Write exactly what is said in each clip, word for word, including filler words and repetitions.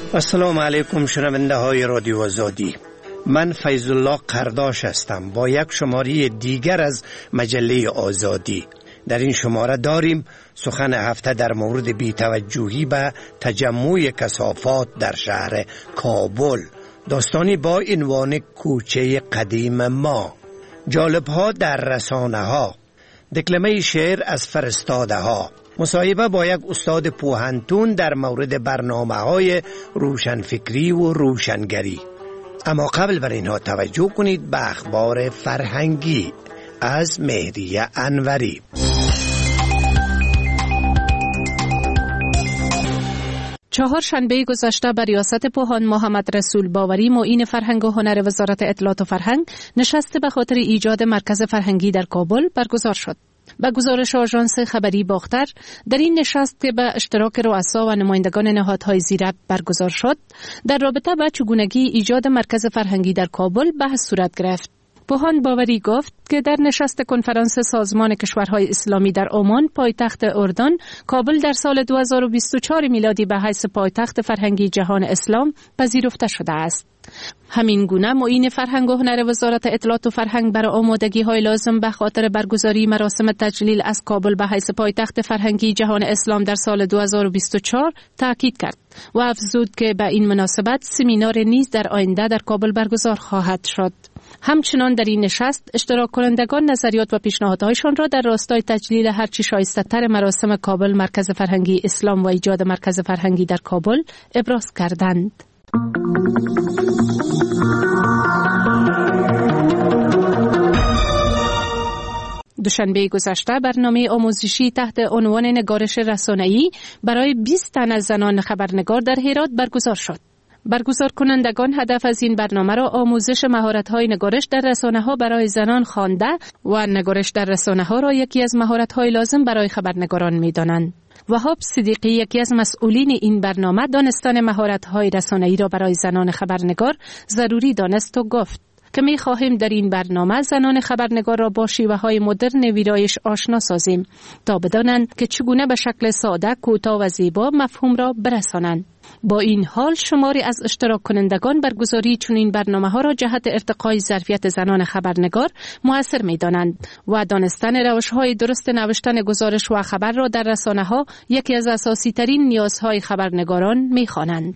السلام علیکم شنونده های رادیو آزادی. من فیض الله قرداش هستم با یک شماره دیگر از مجله آزادی. در این شماره داریم سخن هفته در مورد بی‌توجهی به تجمع کثافات در شهر کابل، داستانی با عنوان کوچه قدیم ما، جالب‌ها در رسانه‌ها، دکلمه شعر از فرستاده ها، مصاحبه با یک استاد پوهنتون در مورد برنامه‌های روشنفکری و روشنگری. اما قبل بر اینها توجه کنید به اخبار فرهنگی از مهدی انوری. چهارشنبه گذشته بر ریاست پوهان محمد رسول باوری معین فرهنگ و هنر وزارت اطلاعات و فرهنگ نشست به خاطر ایجاد مرکز فرهنگی در کابل برگزار شد. به گزارش آژانس خبری باختر، در این نشست که به اشتراک رؤسا و نمایندگان نهادهای زیرک برگزار شد، در رابطه با چگونگی ایجاد مرکز فرهنگی در کابل بحث صورت گرفت. پوهان باوری گفت که در نشست کنفرانس سازمان کشورهای اسلامی در عمان پایتخت اردن، کابل در سال دو هزار و بیست و چهار میلادی به حیث پایتخت فرهنگی جهان اسلام پذیرفته شده است. همین گونه معین فرهنگ و هنر وزارت اطلاعات و فرهنگ برای آمادگی های لازم به خاطر برگزاری مراسم تجلیل از کابل به حیث پایتخت فرهنگی جهان اسلام در سال دو هزار و بیست و چهار تاکید کرد و افزود که به این مناسبت سمینار نیز در آینده در کابل برگزار خواهد شد. همچنان در این نشست اشتراک کنندگان نظریات و پیشنهادهایشان را در راستای تجلیل هرچی شایسته تر مراسم کابل مرکز فرهنگی اسلام و ایجاد مرکز فرهنگی در کابل ابراز کردند. دوشنبه گذشته برنامه آموزشی تحت عنوان نگارش رسانه‌ای برای بیست تن از زنان خبرنگار در هرات برگزار شد. برگزار کنندگان هدف از این برنامه را آموزش مهارت‌های نگارش در رسانه‌ها برای زنان خوانده و نگارش در رسانه‌ها را یکی از مهارت‌های لازم برای خبرنگاران می‌دانند. وهاب صدیقی، یکی از مسئولین این برنامه، دانستن مهارت‌های رسانه‌ای را برای زنان خبرنگار ضروری دانست و گفت که می خواهیم در این برنامه زنان خبرنگار را با شیوه‌های مدرن ویرایش آشنا سازیم تا بدانند که چگونه به شکل ساده، کوتاه و زیبا مفهوم را برسانند. با این حال شماری از اشتراک کنندگان برگزاری چنین برنامه‌ها را جهت ارتقای ظرفیت زنان خبرنگار مؤثر می‌دانند و دانستن روش‌های درست نوشتن گزارش و خبر را در رسانه‌ها یکی از اساسی‌ترین نیازهای خبرنگاران می‌خوانند.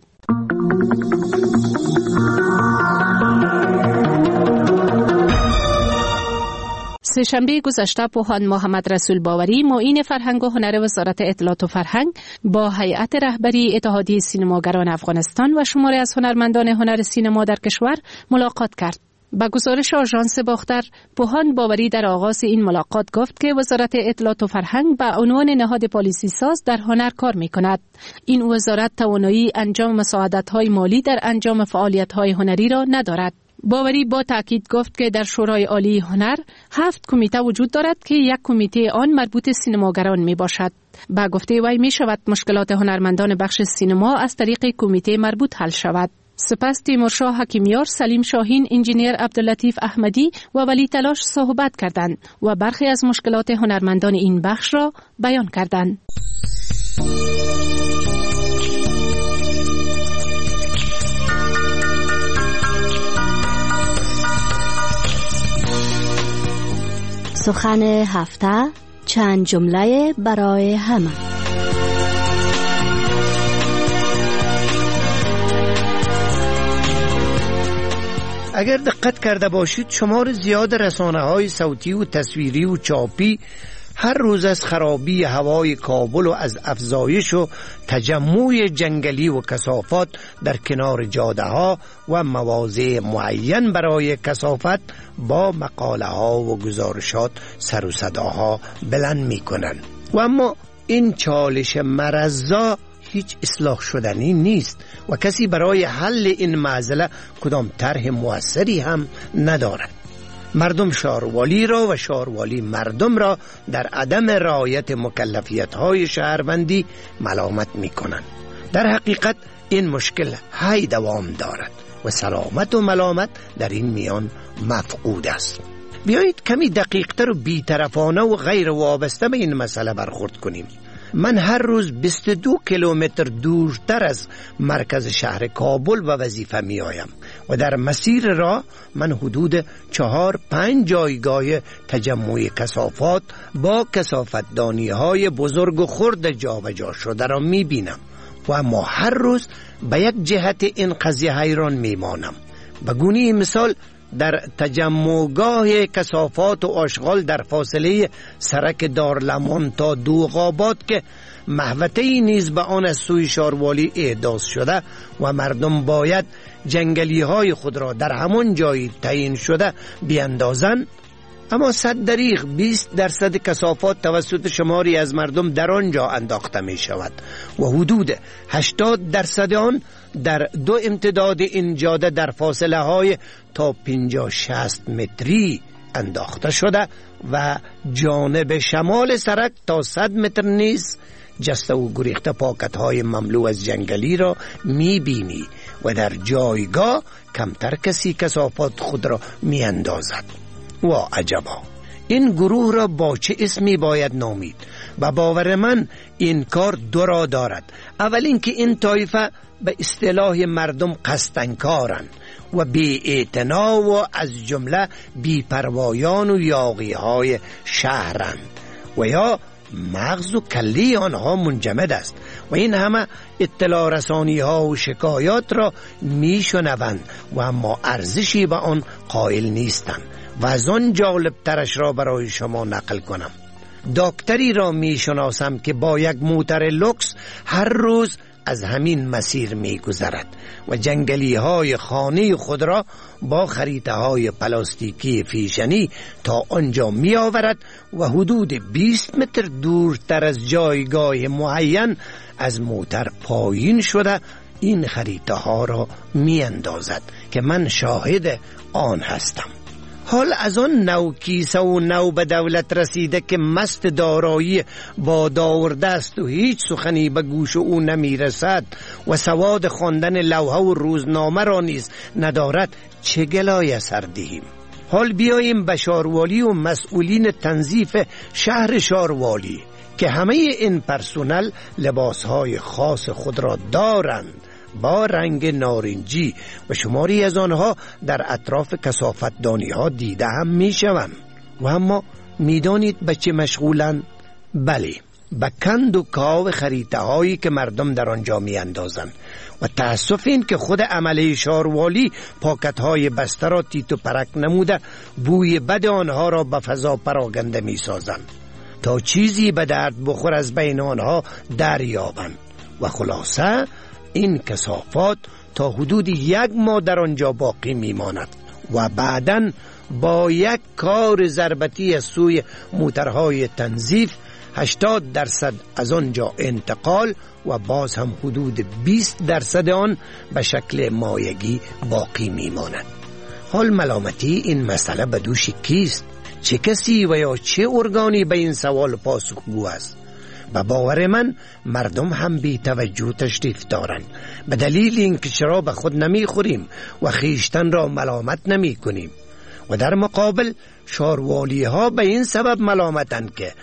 سه‌شنبه گذشته پوهان محمد رسول باوری معین فرهنگ و هنر وزارت اطلاعات و فرهنگ با هیئت رهبری اتحادیه سینماگران افغانستان و شماری از هنرمندان هنر سینما در کشور ملاقات کرد. با گزارش آژانس باختر، پوهان باوری در آغاز این ملاقات گفت که وزارت اطلاعات و فرهنگ به عنوان نهاد پالیسی ساز در هنر کار می‌کند. این وزارت توانایی انجام مساعدت‌های مالی در انجام فعالیت‌های هنری را ندارد. باوری با تأکید گفت که در شورای عالی هنر هفت کمیته وجود دارد که یک کمیته آن مربوط سینماگران می باشد. با گفته وی می شود مشکلات هنرمندان بخش سینما از طریق کمیته مربوط حل شود. سپس تیمورشاه حکیمیار، سلیم شاهین، انجینیر عبداللطیف احمدی و ولی تلاش صحبت کردند و برخی از مشکلات هنرمندان این بخش را بیان کردند. سخن هفته، چند جمله برای همه. اگر دقت کرده باشید شمار زیاد رسانه‌های صوتی و تصویری و چاپی هر روز از خرابی هوای کابل و از افزایش و تجمع جنگلی و کثافات در کنار جاده ها و مواضع معین برای کثافت با مقاله ها و گزارشات سر و صداها بلند می کنند. و اما این چالش مرضا هیچ اصلاح شدنی نیست و کسی برای حل این معضله کدام طرح موثری هم ندارد. مردم شاروالی را و شاروالی مردم را در عدم رعایت مکلفیت‌های شهروندی ملامت می‌کنند. در حقیقت این مشکل هی دوام دارد و سلامت و ملامت در این میان مفقود است. بیایید کمی دقیق‌تر و بی‌طرفانه و غیر وابسته به این مسئله برخورد کنیم. من هر روز بیست و دو کیلومتر دورتر از مرکز شهر کابل و وظیفه می آیم و در مسیر راه من حدود چهار پنج جایگاه تجمع کثافات با کثافتدانی های بزرگ و خرد جابجا شده را می بینم و اما هر روز به یک جهت این قضیه حیران می مانم. به گونه مثال در تجمعگاه کثافات و آشغال در فاصله سرک دارلمان تا دوغاباد که محوطه‌ای نیز به آن از سوی شاروالی احداث شده و مردم باید جنگلی های خود را در همان جایی تعیین شده بیاندازند، اما صد دریغ بیست درصد کثافات توسط شماری از مردم در آنجا انداخته می شود و حدود هشتاد درصد آن در دو امتداد این جاده در فاصله های تا پنجاه شصت متری انداخته شده و جانب شمال سرک تا صد متر نیز جسته و گریخته پاکت های مملو از جنگلی را می بینی و در جایگاه کمتر کسی کثافات خود را می اندازد. و عجبا، این گروه را با چه اسمی باید نامید؟ و باور من این کار دو را دارد. اول اینکه این طایفه به اصطلاح مردم قصدنکارند و بی اعتنا و از جمله بی پروایان و یاغی های شهرند و یا مغز و کلی آنها منجمد است و این همه اطلاع رسانی ها و شکایات را می شنوند و اما ارزشی به آن قائل نیستند. و از آن جالب ترش را برای شما نقل کنم. دکتری را می شناسم که با یک موتر لوکس هر روز از همین مسیر می گذرد و جنگلی های خانه خود را با خریطه های پلاستیکی فیشنی تا آنجا می آورد و حدود بیست متر دورتر از جایگاه معین از موتر پایین شده این خریطه ها را می اندازد که من شاهد آن هستم. حال از آن نو کیسه و نو به دولت رسیده که مست دارایی با داورده است و هیچ سخنی به گوش او نمی رسد و سواد خواندن لوحه و روزنامه را نیز ندارد، چه گلای سر دهیم؟ حال بیاییم به شاروالی و مسئولین تنظیف شهر شاروالی که همه این پرسونل لباسهای خاص خود را دارند با رنگ نارنجی و شماری از آنها در اطراف کثافتدانی ها دیده هم می شوند. و اما می دانید به چه مشغولند؟ بله، به کند و کاو خریطه هایی که مردم در آنجا می اندازند و تأسف این که خود عمله شاروالی پاکت های بسته را تیت و پرک نموده بوی بد آنها را به فضا پراگنده می سازند تا چیزی به درد بخور از بین آنها دریابند و خلاصه این کثافات تا حدود یک ماه در آنجا باقی میماند و بعداً با یک کار ضربتی از سوی موترهای تنظیف هشتاد درصد از آنجا انتقال و باز هم حدود بیست درصد آن به شکل مایگی باقی میماند. حال ملامتی این مسئله به دوش کیست؟ چه کسی و یا چه ارگانی به این سوال پاسخگو است؟ به باور من مردم هم بی توجه تشریف دارند، به دلیل اینکه چرا به خود نمی خوریم و خیشتن را ملامت نمی کنیم و در مقابل شاروالی ها به این سبب ملامتند که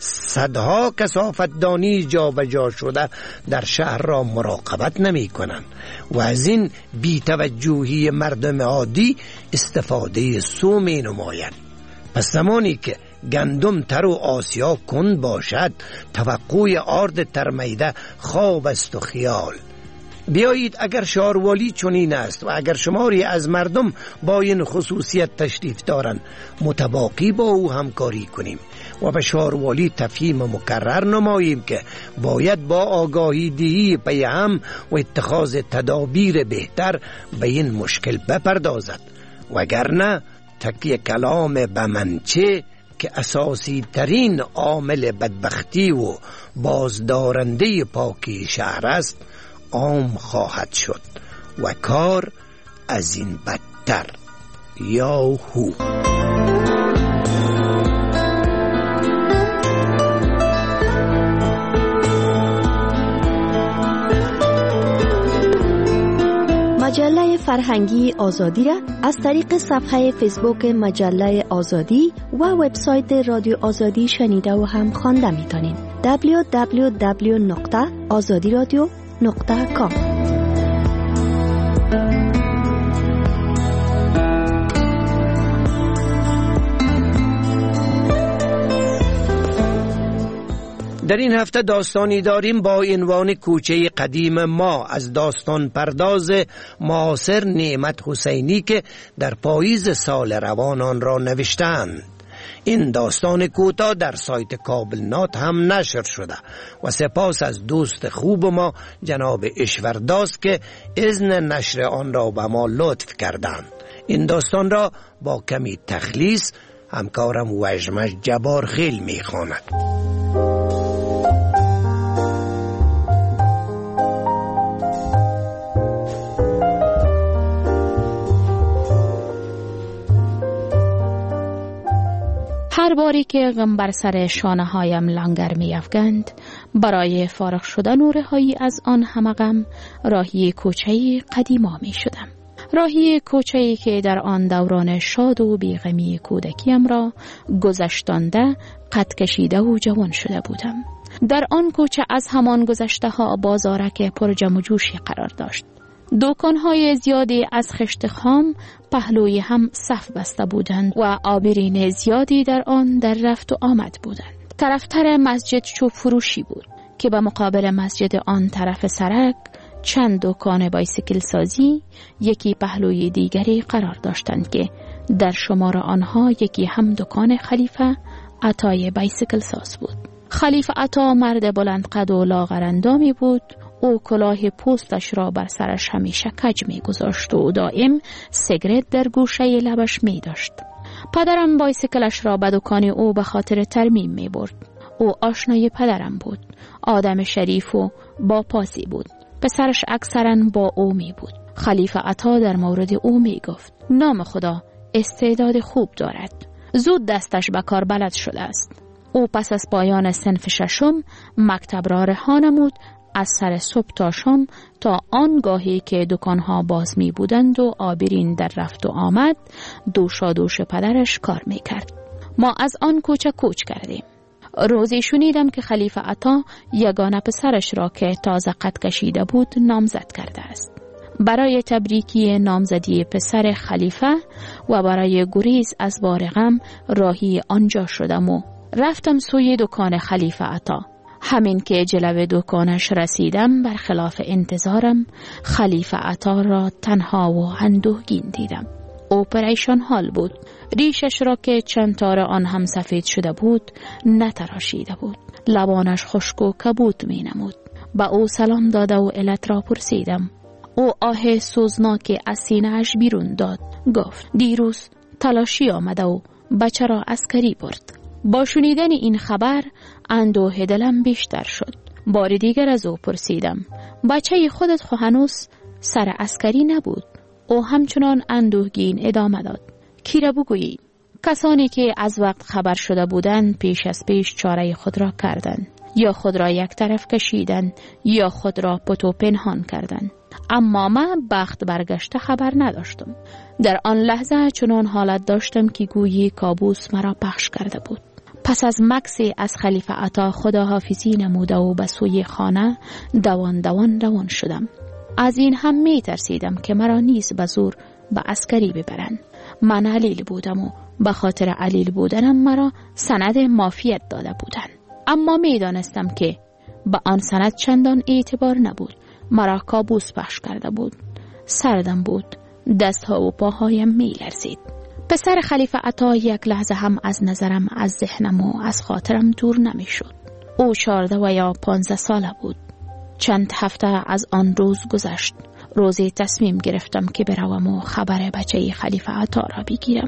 صدها کثافتدانی جا به جا شده در شهر را مراقبت نمی کنند و از این بی توجهی مردم عادی استفاده سو می نمایند. پس زمانی که گندم تر و آسیا کند باشد، توقع آرد ترمیده خواب است و خیال. بیایید اگر شاروالی چنین است و اگر شماری از مردم با این خصوصیت تشریف دارند، متباقی با او همکاری کنیم و به شاروالی تفهیم مکرر نماییم که باید با آگاهی دهی پیام و اتخاذ تدابیر بهتر به این مشکل بپردازد، وگرنه تکیه کلام به منچه که اساسی ترین عامل بدبختی و بازدارنده پاکی شهر است عام خواهد شد و کار از این بدتر. یاهو. مجله فرهنگی آزادی را از طریق صفحه فیسبوک مجله آزادی و وبسایت رادیو آزادی شنیده و هم خوانده می‌تونید. دبلیو دبلیو دبلیو نقطه آزادی رادیو نقطه کام. در این هفته داستانی داریم با عنوان کوچه قدیم ما از داستان پرداز معاصر نعمت حسینی که در پاییز سال روان آن را نوشتند. این داستان کوتاه در سایت کابل نات هم نشر شده و سپاس از دوست خوب ما جناب اشورداس که اذن نشر آن را به ما لطف کردند. این داستان را با کمی تخلیص همکارم وجمش جبار خیل می خواند. هر باری که غم بر سر شانه هایم لنگر می افگند، برای فارغ شدن و رهایی از آن همه غم راهی کوچه‌ای قدیما می شدم. راهی کوچه‌ای که در آن دوران شاد و بیغمی کودکیم را گذشتانده قد کشیده و جوان شده بودم. در آن کوچه از همان گذشته ها بازارک پر جم و جوشی قرار داشت. دکان‌های زیادی از خشت خام پهلوی هم صف بسته بودند و آبرین زیادی در آن در رفت و آمد بودند. طرفتر مسجد چوب فروشی بود که به مقابل مسجد آن طرف سرک چند دکان بایسیکل سازی یکی پهلوی دیگری قرار داشتند که در شمار آنها یکی هم دکان خلیفه عطای بایسیکل ساز بود. خلیفه عطا مرد بلند قد و لاغرندامی بود. او کلاه پوستش را بر سرش همیشه کج می گذاشت و دائم سیگرت در گوشه لبش می داشت. پدرم بایسیکلش را به دکان او به خاطر ترمیم می برد. او آشنای پدرم بود. آدم شریف و با پاسی بود. پسرش اکثرا با او می بود. خلیفه عطا در مورد او می گفت نام خدا استعداد خوب دارد. زود دستش به کار بلد شده است. او پس از پایان صنف ششم مکتب را رها نمود. از سر صبح تا شام تا آنگاهی که دکانها باز می بودند و آبرین در رفت و آمد دوشا دوش پدرش کار می کرد. ما از آن کوچه کوچ کردیم. روزی شنیدم که خلیفه عطا یگانه پسرش را که تازه قد کشیده بود نامزد کرده است. برای تبریکی نامزدی پسر خلیفه و برای گریز از بار غم راهی آنجا شدم و رفتم سوی دکان خلیفه عطا. همین که جلوه دکانش رسیدم برخلاف انتظارم خلیفه عطا را تنها و اندوهگین دیدم. او پریشان حال بود. ریشش را که چند تار آن هم سفید شده بود نتراشیده بود. لبانش خشک و کبود می نمود. با او سلام داده و علت را پرسیدم. او آه سوزناک از سینه‌اش بیرون داد. گفت دیروز تلاشی آمده و بچه را عسکری برد. با شنیدن این خبر اندوه دلم بیشتر شد. بار دیگر از او پرسیدم بچه خودت خو هنوز سر عسکری نبود؟ او همچنان اندوهگین ادامه داد کی را بگویی؟ کسانی که از وقت خبر شده بودند پیش از پیش چاره خود را کردند. یا خود را یک طرف کشیدند یا خود را پتو پنهان کردند. اما من بخت برگشته خبر نداشتم. در آن لحظه چنان حالت داشتم که گویی کابوس مرا پخش کرده بود. پس از مکسی از خلیفه عطا خداحافظی نموده و به سوی خانه دوان دوان روان شدم. از این هم می ترسیدم که مرا نیز به زور به عسکری ببرند. من علیل بودم و به خاطر علیل بودنم مرا سند مافیت داده بودند. اما می دانستم که به آن سند چندان اعتبار نبود. مرا کابوس پخش کرده بود. سردم بود. دستها و پاهایم می لرزید. پسر خلیفه عطا یک لحظه هم از نظرم از ذهنم و از خاطرم دور نمی شد. او چهارده و یا پانزده ساله بود. چند هفته از آن روز گذشت. روزی تصمیم گرفتم که بروم و خبر بچه خلیفه عطا را بگیرم.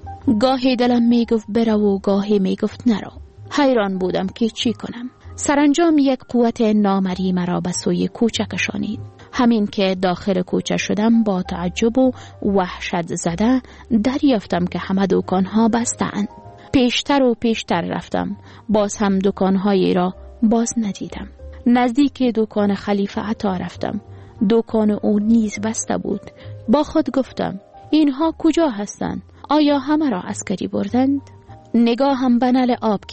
گاهی دلم می گفت برو و گاهی می گفت نرو. حیران بودم که چی کنم. سرانجام یک قوت نامری مرا به سوی کوچه کشانید. همین که داخل کوچه شدم با تعجب و وحشت زده دریافتم که همه دکانها بسته‌اند. پیشتر و پیشتر رفتم. باز هم دکانهایی را باز ندیدم. نزدیک دکان خلیفه عطا رفتم. دکان او نیز بسته بود. با خود گفتم اینها کجا هستند؟ آیا همه را عسکری بردند؟ نگاهم به نل آب که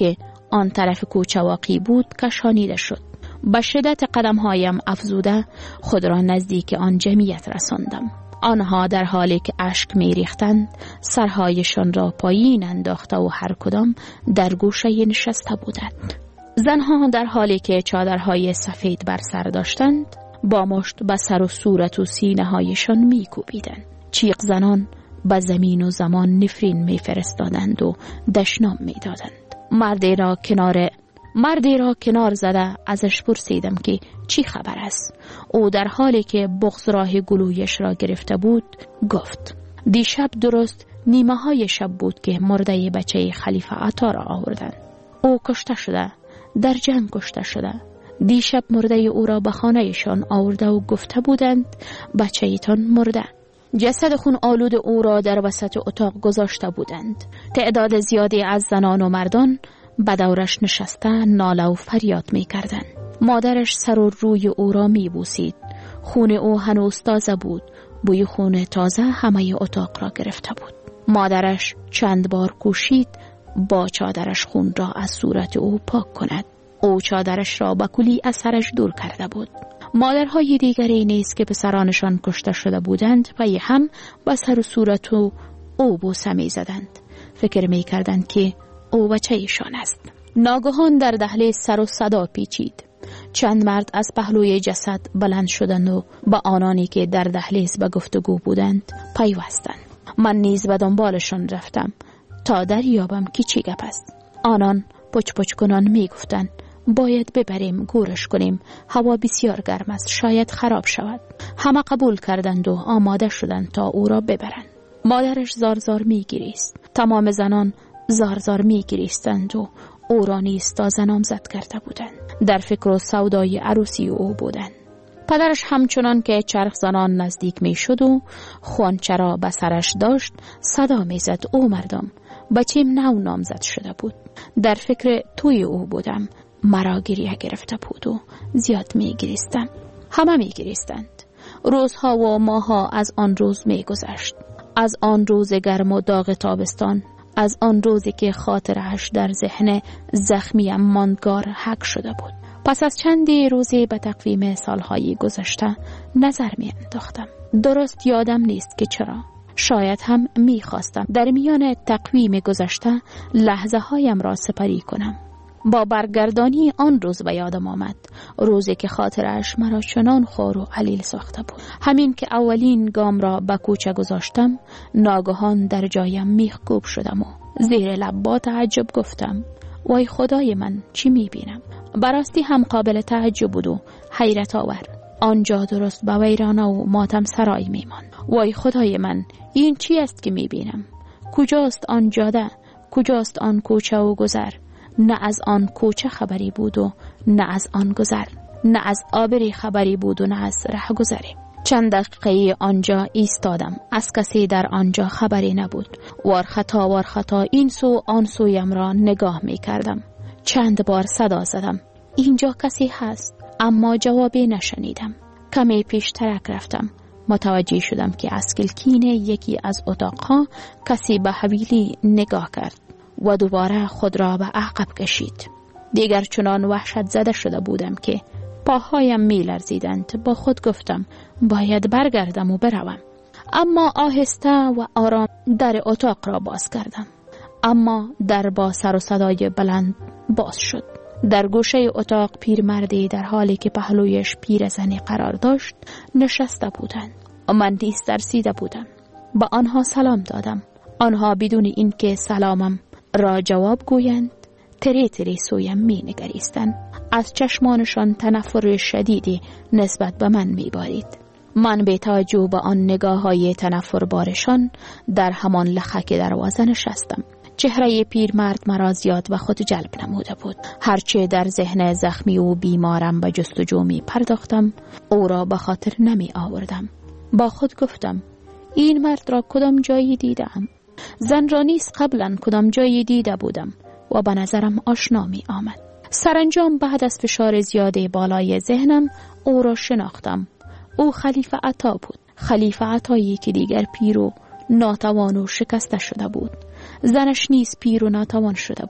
آن طرف کوچه واقع بود کشانیده شد. با شدت قدمهایم افزوده خود را نزدیک آن جمعیت رساندم. آنها در حالی که اشک می ریختند سرهایشان را پایین انداخته و هر کدام در گوشه نشسته بودند. زنها در حالی که چادرهای سفید بر سر داشتند با مشت به سر و صورت و سینه هایشان می کوبیدند. چیق زنان به زمین و زمان نفرین می فرستادند و دشنام می دادند. مردی را کنار مردی را کنار زده ازش پرسیدم که چی خبر است. او در حالی که بغض راه گلویش را گرفته بود گفت دیشب درست نیمه های شب بود که مرده بچه خلیفه عطا را آوردند. او کشته شده، در جنگ کشته شده. دیشب مرده او را به خانهشان آورده و گفته بودند بچه ایتان مرده. جسد خون آلود او را در وسط اتاق گذاشته بودند. تعداد زیادی از زنان و مردان به دورش نشسته ناله و فریاد می کردند. مادرش سر و روی او را می بوسید. خون او هنوز تازه بود. بوی خون تازه همه اتاق را گرفته بود. مادرش چند بار کوشید با چادرش خون را از صورت او پاک کند. او چادرش را به کلی از سرش دور کرده بود. مادرهای دیگری نیز که پسرانشان کشته شده بودند پای هم به سر و صورت او بوسه می زدند. فکر می کردند که او بچه ایشان است. ناگهان در دهلیز سر و صدا پیچید. چند مرد از پهلوی جسد بلند شدند و با آنانی که در دهلیز به گفتگو بودند پیوستند. من نیز به دنبالشان رفتم تا دریابم که چی گپ است. آنان پچ پچ کنان می گفتند باید ببریم گورش کنیم، هوا بسیار گرم است، شاید خراب شود. همه قبول کردند و آماده شدند تا او را ببرند. مادرش زار زار می گریست. تمام زنان زار زار می گریستند و او را نیز تازه نامزد کرده بودند. در فکر و سودای عروسی او بودند. پدرش همچنان که چرخ زنان نزدیک می شد و خوانچه را به سرش داشت صدا می زد او مردم بچیم نو نامزد شده بود. در فکر توی او بودم. مرا گریه گرفته بود و زیاد می گریستم. همه می گریستند. روزها و ماها از آن روز می گذشت. از آن روز گرم و داغ تابستان، از آن روزی که خاطرش در ذهن زخمیم ماندگار حک شده بود. پس از چندی روزی به تقویم سالهای گذشته نظر می انداختم. درست یادم نیست که چرا. شاید هم می خواستم در میان تقویم گذشته لحظه هایم را سپری کنم. با برگردانی آن روز به یادم آمد، روزی که خاطرش مرا چنان خور و علیل ساخته بود. همین که اولین گام را به کوچه گذاشتم ناگهان در جایم میخ کوب شدم و زیر لب با تعجب گفتم وای خدای من چی میبینم؟ براستی هم قابل تعجب بود و حیرت آور. آنجا درست به ویرانه و ماتم سرای میمان. وای خدای من این چی است که میبینم؟ کجاست آن جاده؟ کجاست آن کوچه و گذر؟ نه از آن کوچه خبری بود و نه از آن گذر، نه از آبری خبری بود و نه از ره گذری. چند دقیقه آنجا ایستادم. از کسی در آنجا خبری نبود. وار خطا وار خطا این سو آن سویم را نگاه می کردم. چند بار صدا زدم اینجا کسی هست، اما جوابی نشنیدم. کمی پیش ترک رفتم. متوجه شدم که از کلکین یکی از اتاقها کسی به حویلی نگاه کرد و دوباره خود را به عقب کشید. دیگر چنان وحشت زده شده بودم که پاهایم می لرزیدند. با خود گفتم باید برگردم و بروم. اما آهسته و آرام در اتاق را باز کردم. اما در با سر و صدای بلند باز شد. در گوشه اتاق پیرمردی در حالی که پهلویش پیرزنی قرار داشت نشسته بودند. من نیز ترسیده بودم. با آنها سلام دادم. آنها بدون اینکه سلامم را جواب گویند تری تری سویم می نگریستند. از چشمانشان تنفر شدیدی نسبت به من می بارید. من به توجه به آن نگاه های تنفر بارشان در همان لخک دروازه نشستم. چهره پیرمرد مرا زیاد به خود جلب نموده بود. هرچه در ذهن زخمی و بیمارم به جستجو می پرداختم او را به خاطر نمی آوردم. با خود گفتم این مرد را کدام جایی دیدم؟ زن را نیز قبلا کدام جایی دیده بودم و به نظرم آشنا می آمد. سرانجام بعد از فشار زیاده بالای ذهنم او را شناختم. او خلیفه عطا بود. خلیفه عطایی که دیگر پیر و ناتوان و شکسته شده بود. زنش نیز پیر و ناتوان شده بود.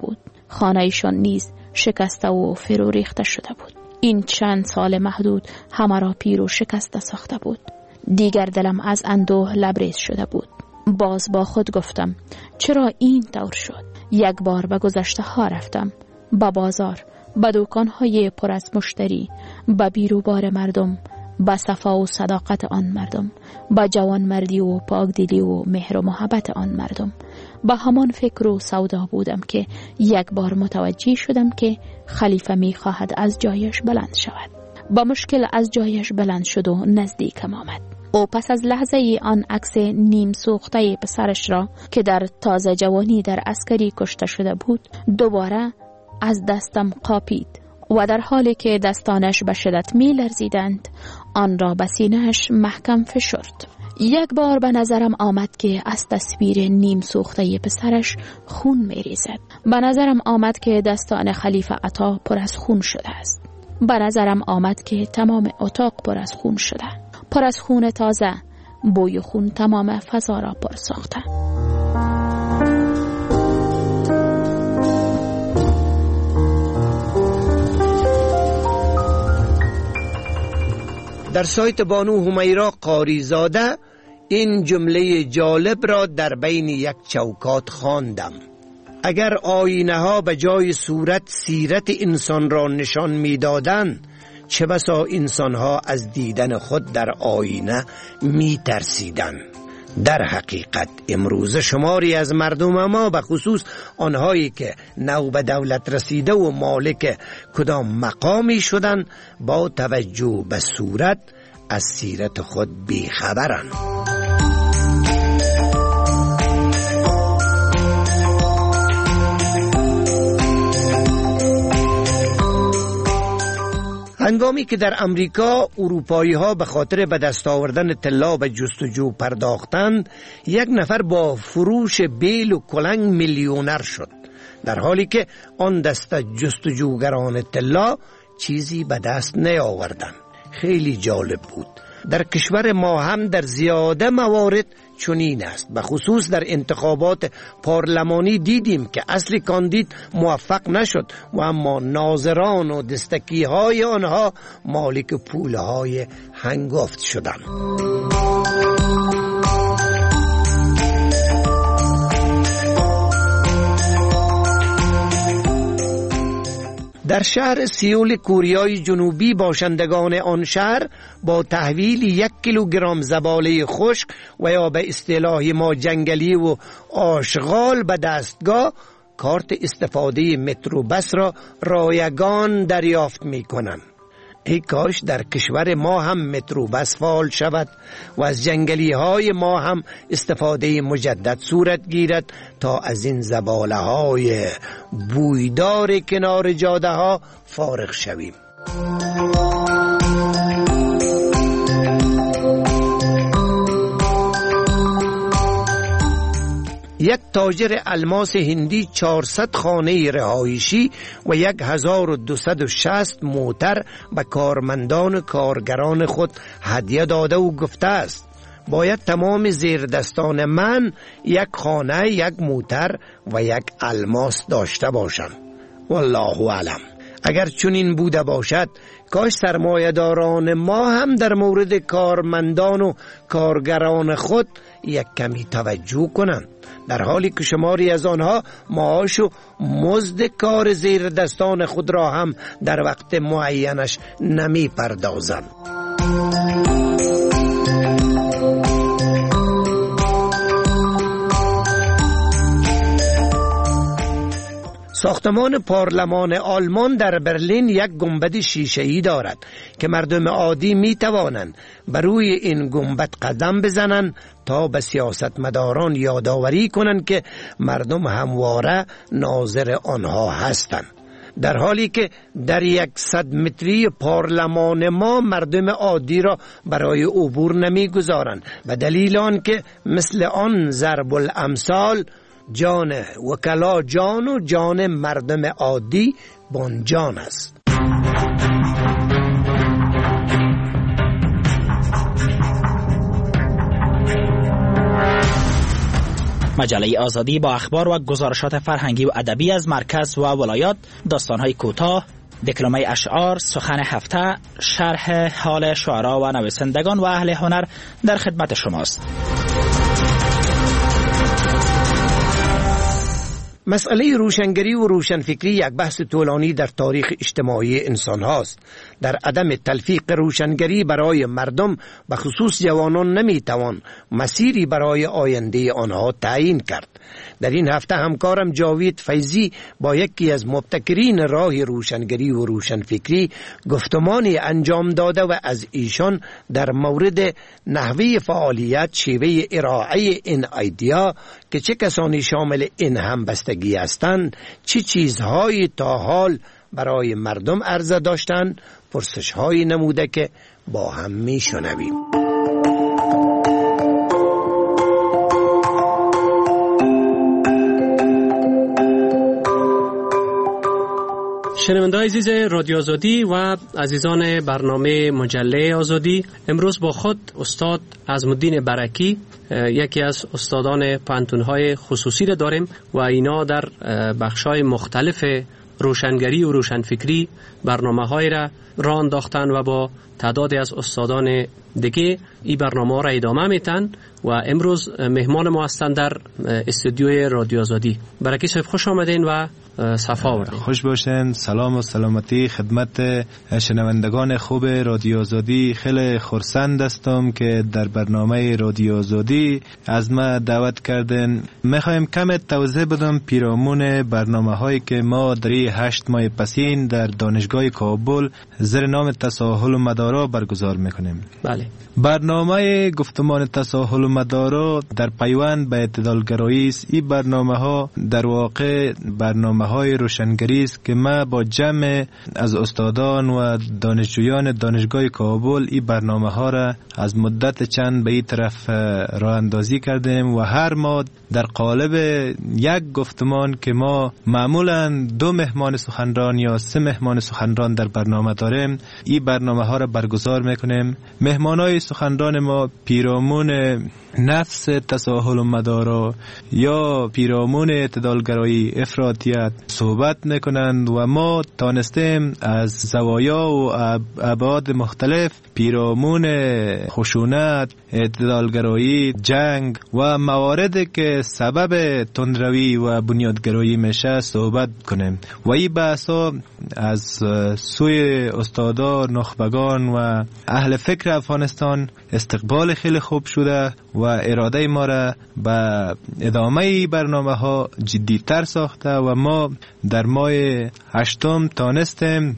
خانه‌شان نیز شکسته و فرو ریخته شده بود. این چند سال محدود همه را پیر و شکسته ساخته بود. دیگر دلم از اندوه لبریز شده بود. باز با خود گفتم چرا این طور شد؟ یک بار به گذشته ها رفتم، به بازار، به دکان های پر از مشتری، به بیروبار مردم، به صفا و صداقت آن مردم، به جوان مردی و پاکدلی و مهر و محبت آن مردم. به همان فکر و سودا بودم که یک بار متوجه شدم که خلیفه می خواهد از جایش بلند شود. با مشکل از جایش بلند شد و نزدیکم آمد. او پس از لحظه آن عکس نیم سوخته پسرش را که در تازه جوانی در عسکری کشته شده بود دوباره از دستم قاپید و در حالی که دستانش به شدت می لرزیدند آن را به سینه‌اش محکم فشرد. یک بار به نظرم آمد که از تصویر نیم سوخته پسرش خون می ریزد. به نظرم آمد که دستان خلیفه عطا پر از خون شده است. به نظرم آمد که تمام اتاق پر از خون شده، پر از خون تازه، بوی خون تمام فضا را پر ساخته. در سایت بانو همیرا قاریزاده این جمله جالب را در بین یک چوکات خواندم: اگر آینه ها به جای صورت سیرت انسان را نشان می دادن، چه بسا انسان ها از دیدن خود در آینه می ترسیدن. در حقیقت امروز شماری از مردم ما به خصوص آنهایی که نو به دولت رسیده و مالک کدام مقامی شدن با توجه به صورت از سیرت خود بیخبرن. هنگامی که در امریکا اروپایی ها به خاطر به دست آوردن طلا به جستجو پرداختند، یک نفر با فروش بیل و کلنگ میلیونر شد، در حالی که آن دسته جستجوگران طلا چیزی به دست نیاوردند. خیلی جالب بود. در کشور ما هم در زیاده موارد چنین است. به خصوص در انتخابات پارلمانی دیدیم که اصل کاندید موفق نشد و اما ناظران و دستکی های آنها مالک پول های هنگفت شدند. در شهر سیول کوریای جنوبی باشندگان آن شهر با تحویل یک کیلوگرم زباله خشک و یا به اصطلاح ما جنگلی و آشغال به دستگاه کارت استفاده متروبس را رایگان دریافت می کنند. ای کاش در کشور ما هم متروبس فعال شود و از جنگلی های ما هم استفاده مجدد صورت گیرد تا از این زباله های بویدار کنار جاده ها فارغ شویم. یک تاجر الماس هندی چهارصد خانه رهایشی و یک هزار و دویست و شصت موتر به کارمندان کارگران خود هدیه داده و گفته است باید تمام زیردستان من یک خانه، یک موتر و یک الماس داشته باشند. والله اعلم. اگر چنین بوده باشد کاش سرمایه‌داران ما هم در مورد کارمندان و کارگران خود یک کمی توجه کنند، در حالی که شماری از آنها معاش و مزد کار زیر دستان خود را هم در وقت معینش نمی پردازند. ساختمان پارلمان آلمان در برلین یک گنبد شیشه‌ای دارد که مردم عادی می توانند بر روی این گنبد قدم بزنند تا به سیاستمداران یادآوری کنند که مردم همواره ناظر آنها هستند، در حالی که در یک صد متری پارلمان ما مردم عادی را برای عبور نمی گذارند به دلیل آن که مثل آن ضرب الامثال جان وکلا جان و جان مردم عادی بانجان است. مجله آزادی با اخبار و گزارشات فرهنگی و ادبی از مرکز و ولایات، داستان‌های کوتاه، دکلمه اشعار، سخن هفته، شرح حال شعرا و نویسندگان و اهل هنر در خدمت شماست. مسئله روشنگری و روشنفکری یک بحث طولانی در تاریخ اجتماعی انسان هاست. در عدم تلفیق روشنگری برای مردم به خصوص جوانان نمی توان مسیری برای آینده آنها تعیین کرد. در این هفته همکارم جاوید فیضی با یکی از مبتکرین راه روشنگری و روشنفکری گفتمانی انجام داده و از ایشان در مورد نحوه فعالیت، شیوه ارائه این ایدیا که چه کسانی شامل این همبستگی هستند، چه چیزهایی تا حال برای مردم عرضه داشتند، پرسش‌هایی نموده که با هم می‌شنویم. شنونده‌های عزیز رادیو آزادی و عزیزان برنامه مجله آزادی، امروز با خود استاد عظم‌الدین برکی، یکی از استادان پانتون‌های خصوصی را داریم و اینا در بخش‌های مختلف روشنگری و روشنفکری برنامه‌های را راه انداختن و با تعدادی از استادان دیگه این برنامه را ادامه میتن و امروز مهمان ما هستند در استودیوی رادیو آزادی. برکی صاحب خوش آمدین و صفا آوردین. خوش باشین. سلام و سلامتی خدمت شنوندگان خوب رادیو آزادی. خیلی خرسند هستم که در برنامه رادیو آزادی از ما دعوت کردین. میخوایم کم توضیح بدم پیرامون برنامه هایی که ما در هشت ماه پسین در دانشگاه کابل زیر نام تساهل و مدارا برگزار میکنیم. بله. برنامه گفتمان تساهل و مدارا در پیوند به اعتدالگرایی است. این برنامه ها در واقع برنامه های روشنگری است که ما با جمع از استادان و دانشجویان دانشگاه کابل این برنامه ها را از مدت چند به این طرف راه اندازی کردیم و هر ماه در قالب یک گفتمان که ما معمولا دو مهمان سخنران یا سه مهمان سخنران در برنامه داریم، این برنامه ها را برگزار میکنیم. مهمانای سخنران ما پیرامون نفس تساهل و مدارا یا پیرامون اعتدالگرایی افراطیت صحبت میکنند و ما تانستیم از زوایا و ابعاد مختلف پیرامون خشونت، اعتدالگرایی، جنگ و مواردی که سبب تندروی و بنیادگرایی میشه صحبت کنیم و این بحثا از سوی استادان، نخبگان و اهل فکر افغانستان استقبال خیلی خوب شده و اراده ما را به ادامه برنامه ها جدیتر ساخته و ما در ماه هشتم تانستیم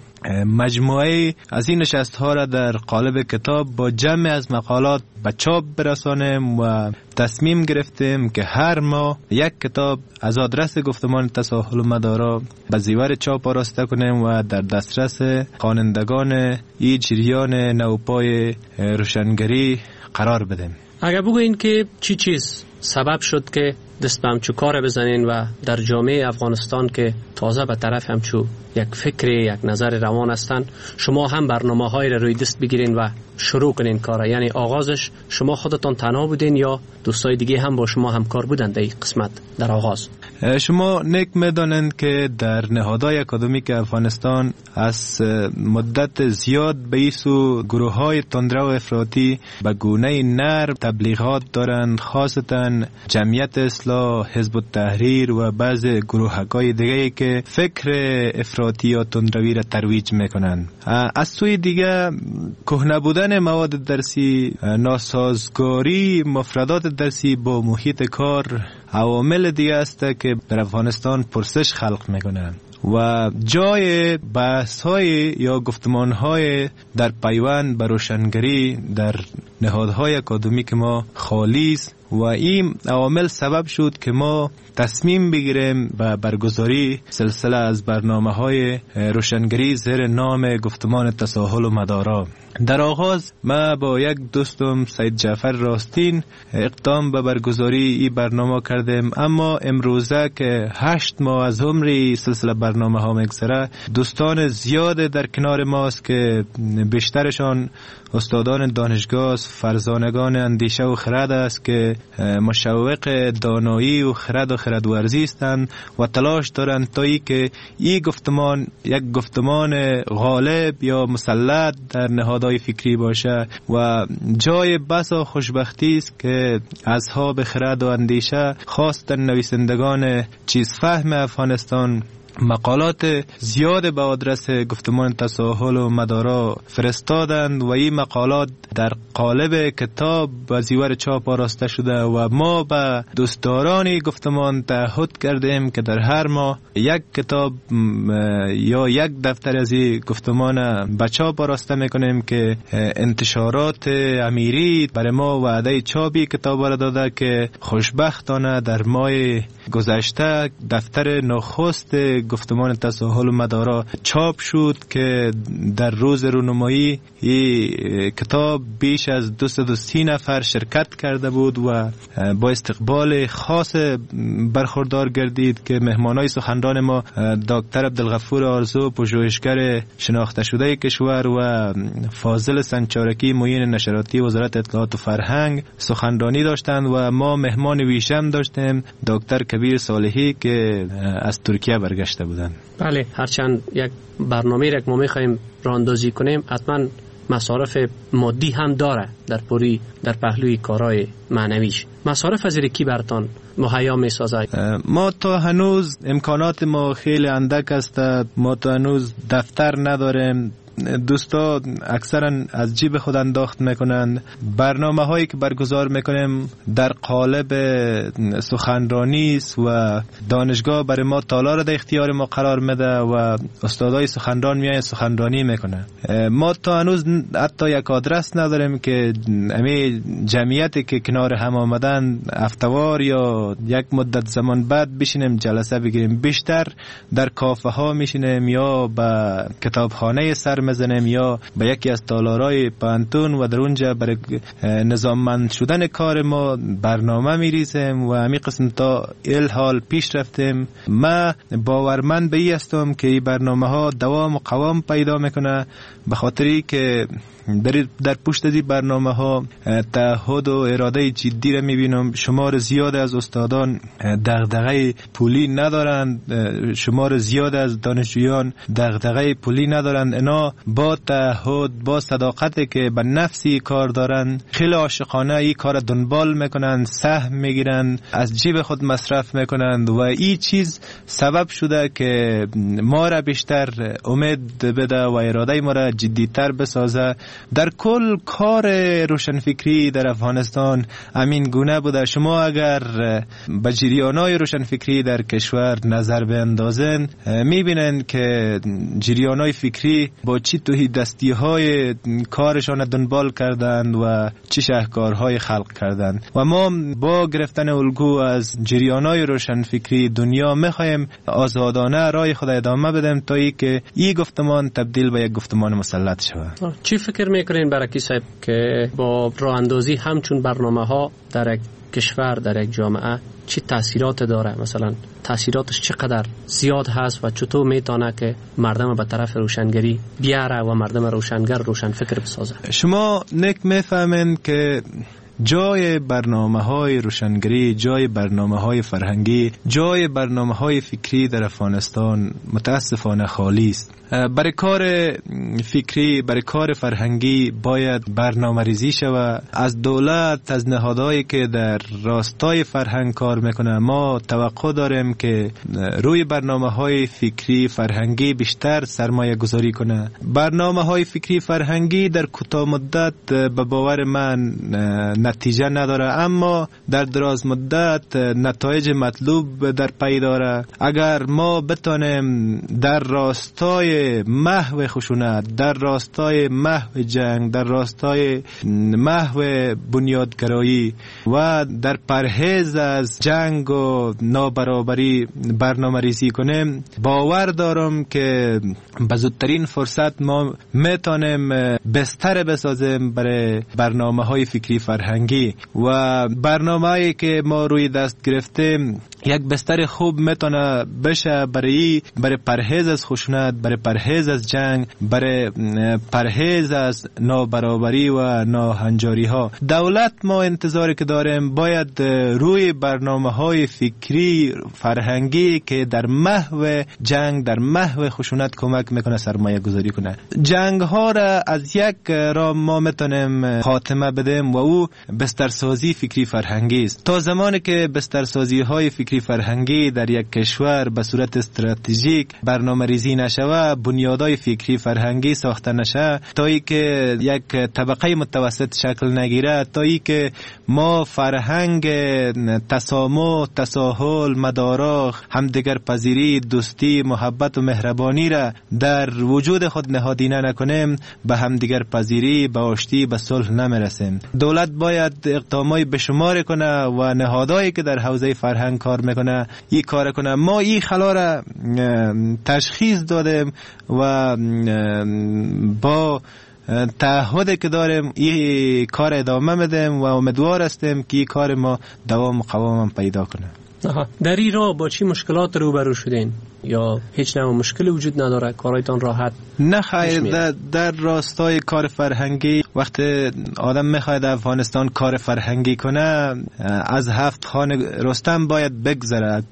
مجموعه از این نشست ها را در قالب کتاب با جمع از مقالات به چاپ برسانیم و تصمیم گرفتیم که هر ماه یک کتاب از آدرس گفتمان تساهل و مدارا به زیور چاپ آراسته کنیم و در دسترس خوانندگان این جریان نوپای روشنگری قرار بدیم. اگر بگوین که چی چیز سبب شد که دست به همچو کار بزنین و در جامعه افغانستان که تازه به طرف همچو یک فکر، یک نظر روان هستن، شما هم برنامه های را روی دست بگیرین و شروع کنین کارا؟ یعنی آغازش شما خودتان تنها بودین یا دوستای دیگه هم با شما همکار بودن در این قسمت در آغاز؟ شما نیک میدانند که در نهادهای اکادمیک افغانستان از مدت زیاد به ایسو گروه های تندرو افراطی به گونه نرم تبلیغات دارند، خاصتا جمعیت اصلاح، حزب التحریر و بعض گروه‌های دیگه که فکر افراطی یا تندروی را ترویج میکنند. از سوی دیگه کهنه بودن مواد درسی، ناسازگاری مفردات درسی با محیط کار عوامل دیگه است که در افغانستان پرسش خلق میکنند و جای بحث های یا گفتمان های در پیوند به روشنگری در نهادهای اکادمیک ما خالی است و این عوامل سبب شد که ما تصمیم بگیریم و برگزاری سلسله از برنامه های روشنگری زیر نام گفتمان تساهل و مدارا. در آغاز ما با یک دوستم سید جعفر راستین اقدام به برگزاری این برنامه کردیم، اما امروزه که هشت ماه از عمری سلسله برنامه ها میگذره، دوستان زیاد در کنار ماست که بیشترشان استادان دانشگاه، فرزانگان اندیشه و خرد است که مشوق دانایی و خرد و خردورزی هستند و تلاش دارند تا ای که این گفتمان یک گفتمان غالب یا مسلط در نهادهای فکری باشه و جای بسا خوشبختی است که اصحاب خرد و اندیشه خواستن نویسندگان چیز فهم افغانستان مقالات زیاد به آدرس گفتمان تساهل و مدارا فرستادند و این مقالات در قالب کتاب به زیور چاپ آراسته شده و ما به دوستداران گفتمان تعهد کردیم که در هر ماه یک کتاب یا یک دفتر از این گفتمان به چاپ آراسته میکنیم که انتشارات امیری برای ما وعده چاپی کتاب را داده که خوشبختانه در ماه گذشته دفتر نخست گفتمان تساهل و مدارا چاپ شد که در روز رونمایی این کتاب بیش از دویست و سی نفر شرکت کرده بود و با استقبال خاص برخوردار گردید که مهمانای سخنران ما دکتر عبدالغفور آرزو پژوهشگر شناخته شده کشور و فاضل سنچارکی معین نشراتی وزارت اطلاعات و فرهنگ سخنرانی داشتند و ما مهمان ویژه داشتیم دکتر کبیر صالحی که از ترکیه برگشته بودند. بله، هرچند یک برنامه را که ما می‌خوایم راه‌اندازی کنیم حتما مصارف مادی هم داره در پوری در پهلوی کارهای معنویش. مصارف از کی برتان مهیا می‌سازد؟ ما تا هنوز امکانات ما خیلی اندک است. ما تا هنوز دفتر نداریم. دوستا اکثرا از جیب خود انداخت میکنند. برنامه هایی که برگزار میکنیم در قالب سخنرانی است و دانشگاه برای ما تالار در اختیار ما قرار میده و استادای سخنران میای سخنرانی میکنه. ما تا هنوز حتی یک آدرس نداریم که امی جمعیتی که کنار هم آمدن افتوار یا یک مدت زمان بعد بشینیم جلسه بگیریم. بیشتر در کافه ها میشینیم یا به کتابخانه سر مزنیم یا به یکی از تالارهای پانتون و در اونجا برای نظاممند شدن کار ما برنامه میریزیم و همین قسم تا ال حال پیش رفتیم. ما باورمند به این هستم که این برنامه ها دوام و قوام پیدا میکنه به خاطری که در, در پشت از این برنامه ها تعهد و اراده جدی را میبینم. شمار زیاد از استادان دغدغه پولی ندارند، شمار زیاد از دانشجویان دغدغه پولی ندارند. اینا با تعهد با صداقتی که به نفسی کار دارند خیلی عاشقانه این کار دنبال میکنند، سهم میگیرند، از جیب خود مصرف میکنند و این چیز سبب شده که ما را بیشتر امید بده و اراده ما را جدیتر بسازه. در کل کار روشنفکری در افغانستان امین گونه بوده. شما اگر به جریانای روشنفکری در کشور نظر بیندازن میبینن که جریانای فکری با چی توهی دستی های کارشان دنبال کردند و چی شهکارهای خلق کردند و ما با گرفتن الگو از جریانای روشنفکری دنیا میخوایم آزادانه راه خود ادامه بدیم تا ای که این گفتمان تبدیل به یک گفتمان مسلط شود. چی فکر میکنین برکی صاحب که با راه اندازی همچون برنامه ها در یک کشور در یک جامعه چی تاثیرات داره؟ مثلا تاثیراتش چقدر زیاد هست و چطور میتونه که مردم به طرف روشنگری بیاره و مردم روشنگر روشنفکر بسازه؟ شما نک میفهمین که جای برنامه های روشنگری، جای برنامه های فرهنگی، جای برنامه های فکری در افغانستان متاسفانه خالی است. برای کار فکری، برای کار فرهنگی باید برنامه ریزی شود. از دولت، از نهادهایی که در راستای فرهنگ کار میکنه ما توقع داریم که روی برنامه های فکری فرهنگی بیشتر سرمایه گذاری کنه. برنامه های فکری فرهنگی در کوتاه مدت به باور من نتیجه نداره اما در دراز مدت نتایج مطلوب در پی داره. اگر ما بتانیم در راستای محو خشونت، در راستای محو جنگ، در راستای محو بنیادگرایی و در پرهیز از جنگ و نابرابری برنامه ریزی کنیم باور دارم که به زودترین فرصت ما میتونیم بستر بسازیم برای برنامه های فکری فرهنگی و برنامه هایی که ما روی دست گرفتیم یک بستر خوب میتونه بشه برای برای پرهیز از خشونت، برای پرهیز از جنگ، برای پرهیز از نابرابری و ناهنجاری ها. دولت ما انتظاری که داریم باید روی برنامه های فکری فرهنگی که در محو جنگ، در محو خشونت کمک میکنه سرمایه گذاری کنه. جنگ ها را از یک راه ما میتونیم خاتمه بدیم و او بسترسازی فکری فرهنگی است. تا زمانی که بسترسازی های فکری فرهنگی در یک کشور به صورت استراتژیک برنامه ریزی نشوه، بنیادهای فکری فرهنگی ساخته نشه، تا ای که یک طبقه متوسط شکل نگیره، تا ای که ما فرهنگ تسامح، تساهل، مدارا، همدیگر پذیری، دوستی، محبت و مهربانی را در وجود خود نهادینه نکنیم، به همدیگر پذیری، به آشتی، به صلح نمیرسیم. دولت باید اقدامای بشمار کنه و نهادهایی که در حوزه فرهنگ کار میکنه این کار کنه. ما این خلا را تشخیص دادیم و با تعهدی که داریم این کار ادامه میدیم و امیدوار هستیم که این کار ما دوام و قوام پیدا کنه. در این راه با چی مشکلات روبرو شدین؟ یا هیچ نوع مشکلی وجود نداره؟ کارایتان راحت؟ نه خیر، در, در راستای کار فرهنگی وقتی آدم میخواد افغانستان کار فرهنگی کنه از هفت خان رستم باید بگذرد.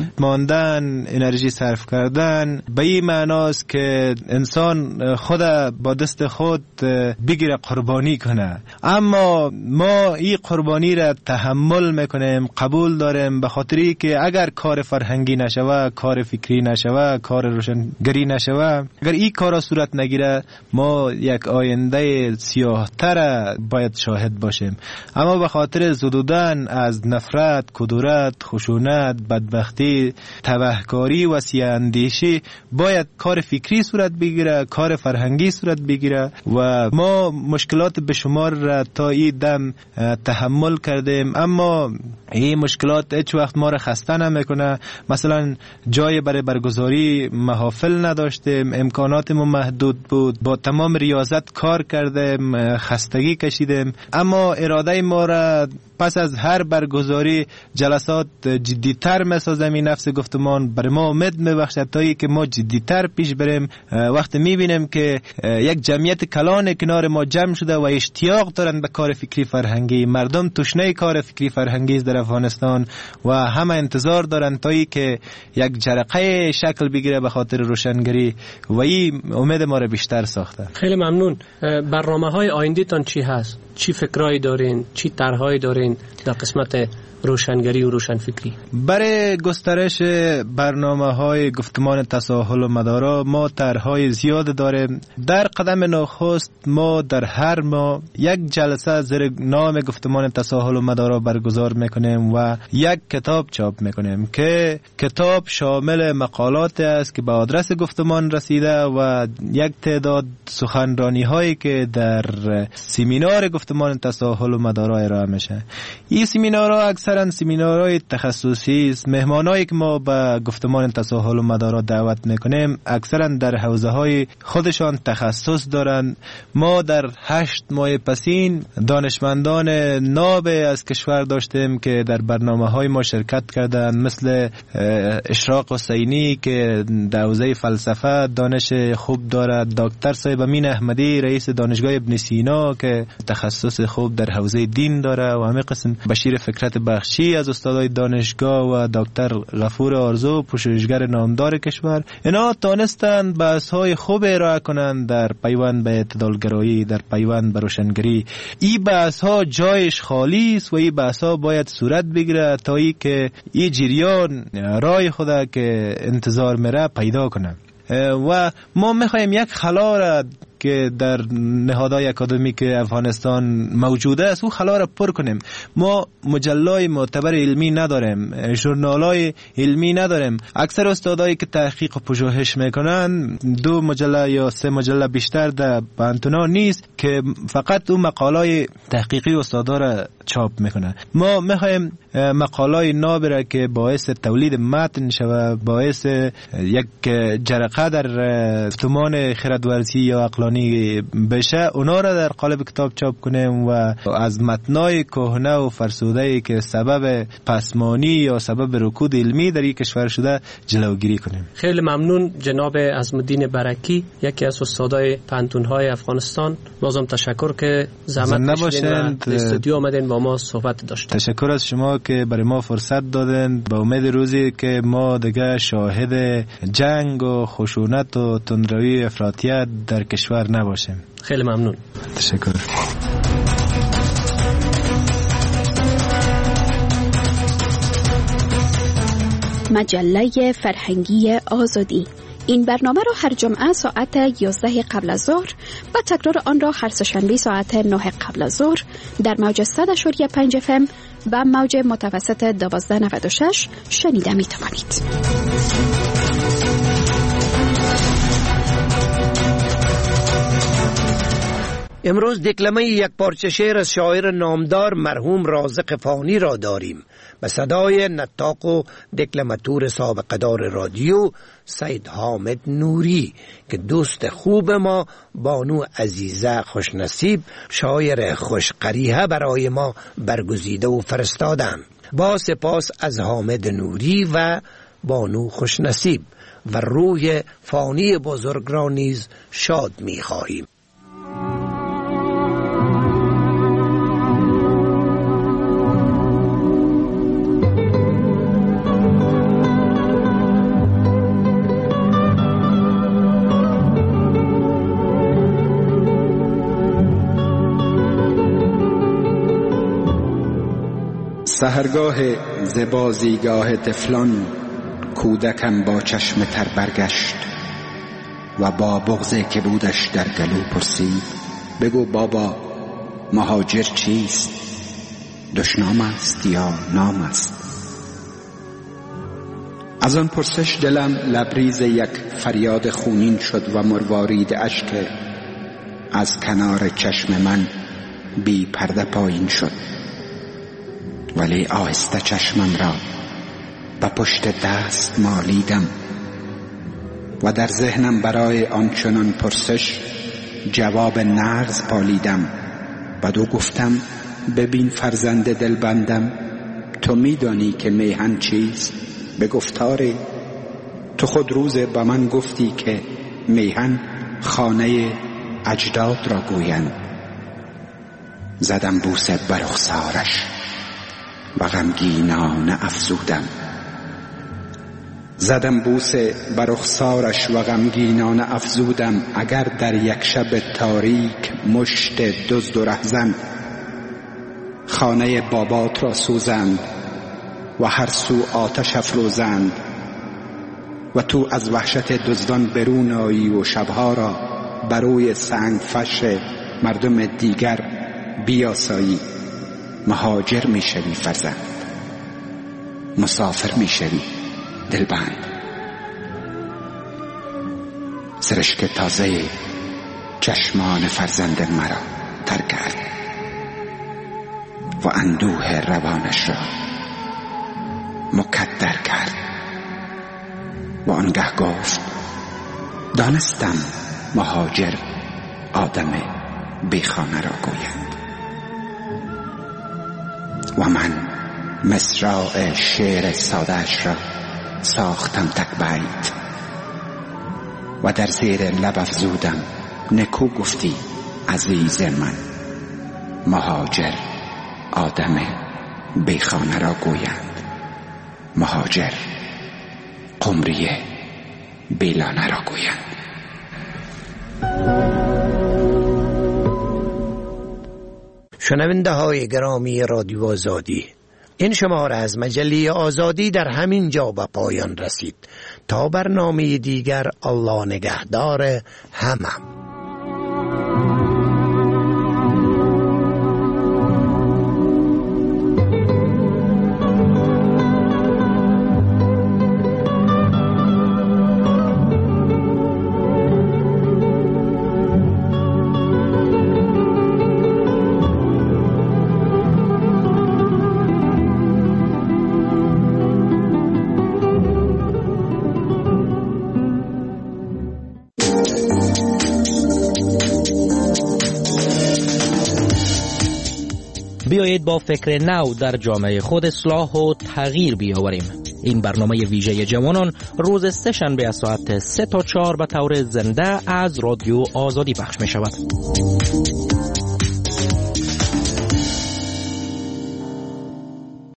ماندن، انرژی صرف کردن به این معناست که انسان خود با دست خود بگیره قربانی کنه. اما ما این قربانی را تحمل میکنیم، قبول داریم، به خاطری که اگر کار فرهنگی نشوه، کار فکری نشوه، کار روشنگری نشوه، اگر این کارا صورت نگیره، ما یک آینده سیاه تر باید شاهد باشیم. اما به خاطر زدودن از نفرت، کدورت، خشونت، بدبختی، تبهکاری و سیاه‌اندیشی باید کار فکری صورت بگیره، کار فرهنگی صورت بگیره و ما مشکلات به شمار را تا این دم تحمل کردیم. اما این مشکلات هیچ وقت ما را خسته نمیکنه. مثلا جای برای برگزاری محافل نداشتیم، امکانات ما محدود بود، با تمام ریاضت کار کردیم، خستگی کشیدیم، اما اراده ما را پس از هر برگزاری جلسات جدیتر میسازم. این نفس گفتمان برای ما امید میبخشد تا ای که ما جدیتر پیش بریم. وقتی میبینیم که یک جمعیت کلان کنار ما جمع شده و اشتیاق دارن به کار فکری فرهنگی، مردم تشنه کار فکری فرهنگی در افغانستان و همه انتظار دارن تا ای که یک جرقه شکل بگیره به خاطر روشنگری و این امید ما را بیشتر ساخته. خیلی ممنون. برنامه های آینده تان چی هست؟ چی فکرایی دارین؟ چی طرحهایی دارین در قسمت روشنگری و روشنفکری؟ برای گسترش برنامه های گفتمان تساهل و مدارا ما طرحهای زیاد داریم. در قدم نخست ما در هر ماه یک جلسه زیر نام گفتمان تساهل و مدارا برگزار میکنیم و یک کتاب چاپ میکنیم که کتاب شامل مقالات است که به آدرس گفتمان رسیده و یک تعداد سخنرانی هایی که در سمینار گفتمان تساهل و مدارا ارائه میشه. این سمینارها اکثر سمینارهای تخصصی است. مهمانایی که ما به گفتمان تساهل و مدارا دعوت میکنیم اکثرا در حوزه های خودشان تخصص دارند. ما در هشت ماه پسین دانشمندان ناب از کشور داشتیم که در برنامه های ما شرکت کردند، مثل اشراق حسینی که در حوزه فلسفه دانش خوب دارد، دکتر صاحب امین احمدی رئیس دانشگاه ابن سینا که تخصص خوب در حوزه دین داره و همین قسم بشیر فکرت بخشی از استادای دانشگاه و دکتر غفور آرزو پژوهشگر نامدار کشور. اینا تانستند بحث‌های خوب ارائه کنند در پیوند به اعتدالگرایی، در پیوند به روشنگری. این بحث‌ها جایش خالی است و این بحث‌ها باید صورت بگیره تا ای که این جریان راه خدا که انتظار میره پیدا کنه. و ما میخوایم یک خلا را که در نهادهای اکادمیک افغانستان موجوده است او خلا را پر کنیم. ما مجلای معتبر علمی نداریم، ژورنالای علمی نداریم. اکثر استادایی که تحقیق و پژوهش میکنن دو مجله یا سه مجله بیشتر در پانتونا نیست که فقط اون مقالای تحقیقی استادا را چاپ میکنه. ما میخوایم مقالای نابره که باعث تولید متن شود، باعث یک جرقه در گفتمان خردورزی یا عقلانی القرآنی بشه اونا را در قالب کتاب چاپ کنیم و از متنای کهنه و فرسوده‌ای که سبب پسمانی یا سبب رکود علمی در این کشور شده جلوگیری کنیم. خیلی ممنون جناب عظم‌الدین برکی، یکی از استادای پانتون‌های افغانستان. بازم تشکر که زحمت کشیدین و استودیو آمدین با ما صحبت داشتین. تشکر از شما که برای ما فرصت دادن. با امید روزی که ما دیگه شاهد جنگ و خشونت و تندروی افراطیت در کشور نباشیم. خیلی ممنون. تشکر. مجله فرهنگی آزادی. این برنامه را هر جمعه ساعت یازده قبل از ظهر و تکرار آن را هر سه‌شنبه ساعت نه قبل از ظهر در موج صد و پنج اف ام و موج متوسط دوازده نود و شش شنیده می توانید. امروز دکلمه یک پارچه شعر از شاعر نامدار مرحوم رازق فانی را داریم به صدای نطاق و دکلماتور سابقه‌دار رادیو سید حامد نوری که دوست خوب ما بانو عزیزه خوشنصیب شاعر خوشقریحه برای ما برگزیده و فرستادند. با سپاس از حامد نوری و بانو خوشنصیب و روح فانی بزرگ را نیز شاد می خواهیم. سحرگاه زبازیگاه طفلان کودکم با چشم تر برگشت و با بغضی که بودش در گلو پرسید بگو بابا مهاجر چیست؟ دشنام است یا نام است؟ از آن پرسش دلم لبریز یک فریاد خونین شد و مروارید اشک از کنار چشم من بی پرده پایین شد، ولی آهسته چشمم را به پشت دست مالیدم و در ذهنم برای آنچنان پرسش جواب نغز پالیدم. بعدو گفتم ببین فرزند دلبندم، تو میدانی که میهن چیست؟ به گفتاری تو خود روز به من گفتی که میهن خانه اجداد را گویند. زدم بوسه بر رخسارش و غمگینانه افزودم زدم بوسه بر رخسارش و غمگینانه افزودم اگر در یک شب تاریک مشت دزد و رهزن خانه بابات را سوزند و هر سو آتش افروزند و تو از وحشت دزدان برون آیی و شبها را بروی سنگ فش مردم دیگر بیاسایی، مهاجر می شوی فرزند، مسافر می شوی دلبند. سرشک تازه چشمان فرزند مرا تر کرد و اندوه روانش را مکدر کرد و آنگه گفت دانستم مهاجر آدم بیخانه را گویند. و من مصرع شعر ساده‌اش را ساختم تک بیت و در زیر لب افزودم نکو گفتی عزیز من، مهاجر آدم بیخانه را گویند، مهاجر قمری بیلانه را گویند. شنونده های گرامی رادیو آزادی، این شماره از مجله آزادی در همین جا به پایان رسید. تا برنامه دیگر، الله نگهدار همه. بیایید با فکر نو در جامعه خود اصلاح و تغییر بیاوریم. این برنامه ویژه جوانان روز سه شنبه از ساعت سه تا چهار به طور زنده از رادیو آزادی پخش می شود.